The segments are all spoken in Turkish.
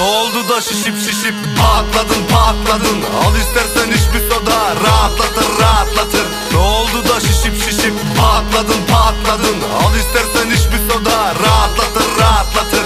oldu da şişip şişip patladın patladın? Al istersen iç bir soda, rahatlatır rahatlatır. Ne oldu da şişip şişip patladın patladın? Al istersen iç bir soda, rahatlatır rahatlatır.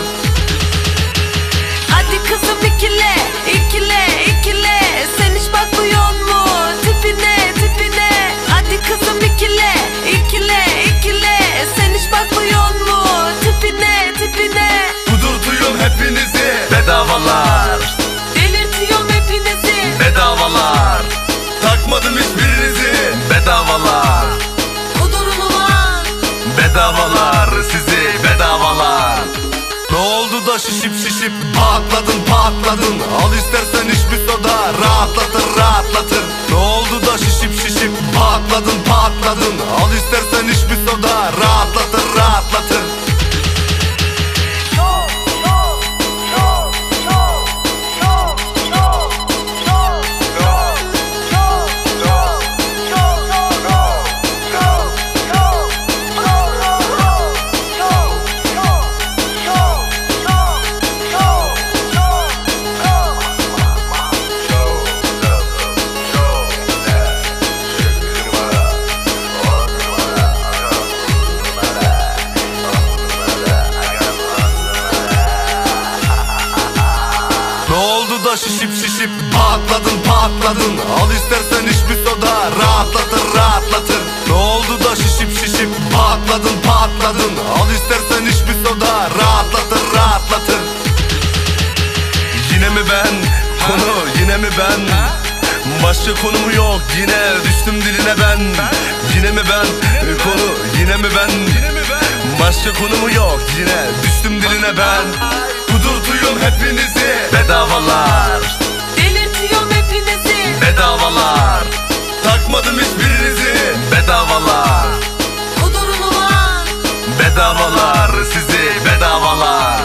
Hadi kızım ikile, ikile, ikile. Sen hiç bakmıyor mu tipine, tipine? Hadi kızım ikile, ikile, ikile. Sen hiç bakmıyor mu tipine, tipine? Kudurtuyum hepinizi, bedavalar. Delirtiyorum hepinizi, Bedavalar. Takmadım hiçbirinizi, bedavalar. kudurun ulan. Bedavalar, sizi bedavalar. Ne oldu da şişip şişip patladın patladın? Al istersen iç bir soda, rahatlatır rahatlatır. Ne oldu da şişip şişip patladın patladın? Al istersen iç bir soda, rahatlatır rahatlatır. Şişip şişip patladın patladın? Al istersen iç bir soda, rahatlatır rahatlatır. Ne oldu da şişip şişip patladın patladın? Al istersen iç bir soda, rahatlatır rahatlatır. Yine mi ben? Konu yine mi ben? Başka konu mu yok? Yine düştüm diline ben. Yine mi ben? Konu yine mi ben? Başka konu mu yok? Yine düştüm diline ben. Kudurtuyum hepinizi, bedavalar. Delirtiyorum hepinizi, Bedavalar. Takmadım hiçbirinizi, bedavalar. kudurun ulan. Bedavalar, sizi bedavalar.